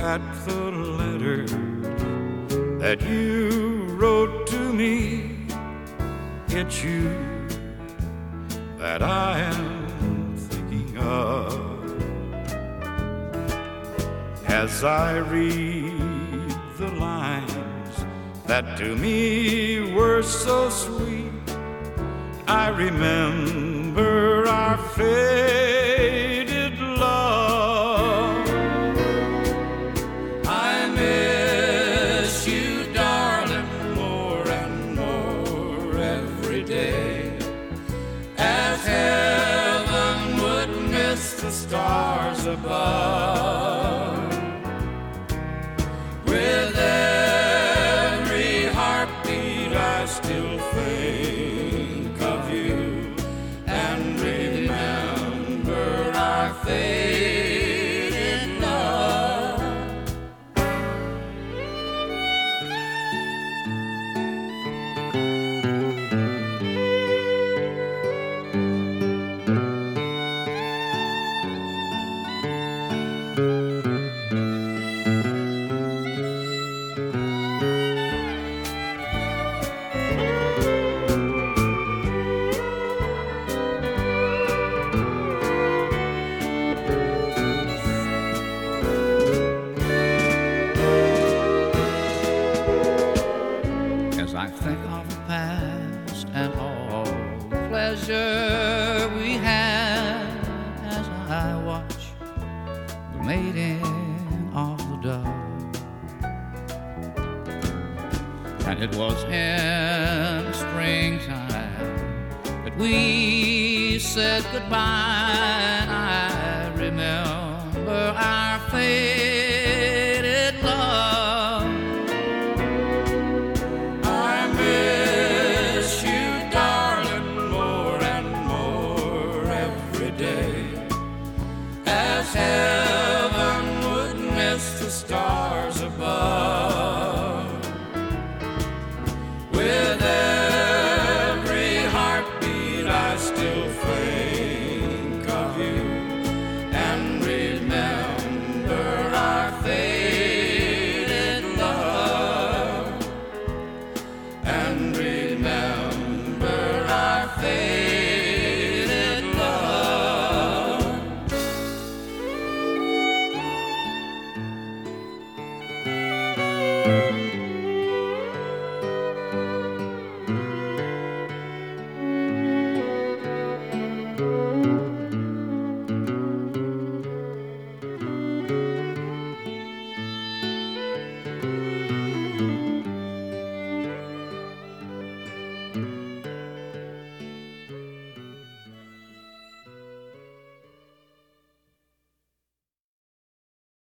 at the letter that you wrote to me. It's you that I am thinking of as I read the lines that to me were so sweet. I remember our faded love. I miss you, darling, more and more every day, as heaven would miss the stars above. With every heartbeat I still think of you and remember our faded love. As I think of the past and all the pleasure we had, as I watch the mating of the dove, and it was in springtime that we said goodbye. I remember our face